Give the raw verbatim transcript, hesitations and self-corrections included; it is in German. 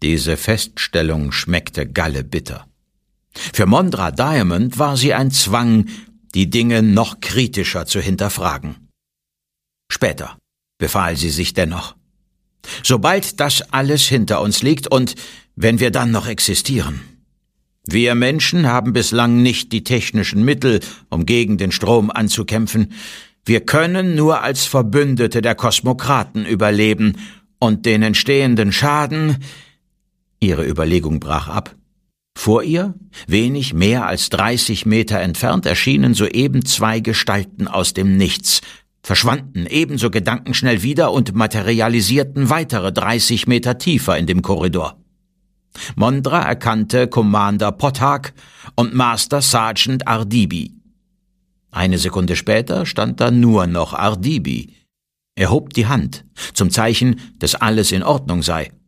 Diese Feststellung schmeckte Galle bitter. Für Mondra Diamond war sie ein Zwang, die Dinge noch kritischer zu hinterfragen. Später befahl sie sich dennoch. Sobald das alles hinter uns liegt und wenn wir dann noch existieren. Wir Menschen haben bislang nicht die technischen Mittel, um gegen den Strom anzukämpfen. Wir können nur als Verbündete der Kosmokraten überleben und den entstehenden Schaden... Ihre Überlegung brach ab. Vor ihr, wenig mehr als dreißig Meter entfernt, erschienen soeben zwei Gestalten aus dem Nichts, verschwanden ebenso gedankenschnell wieder und materialisierten weitere dreißig Meter tiefer in dem Korridor. Mondra erkannte Commander Pothak und Master Sergeant Ardibi. Eine Sekunde später stand da nur noch Ardibi. Er hob die Hand, zum Zeichen, dass alles in Ordnung sei.